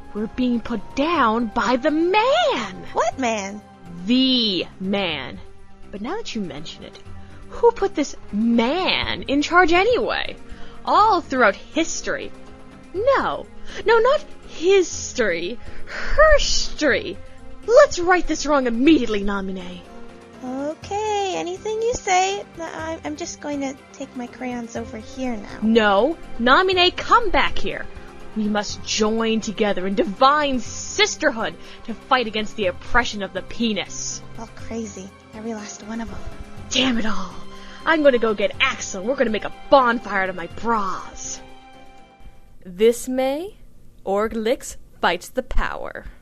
We're being put down by the man! What man? The man. But now that you mention it, who put this man in charge anyway? All throughout history. No, not history. Herstory. Let's right this wrong immediately, Naminé. Okay, anything you say. I'm just going to take my crayons over here now. No, Naminé, come back here. We must join together in divine sisterhood to fight against the oppression of the penis. All crazy. Every last one of them. Damn it all. I'm going to go get Axel. We're going to make a bonfire out of my bras. This May, Orglix fights the power.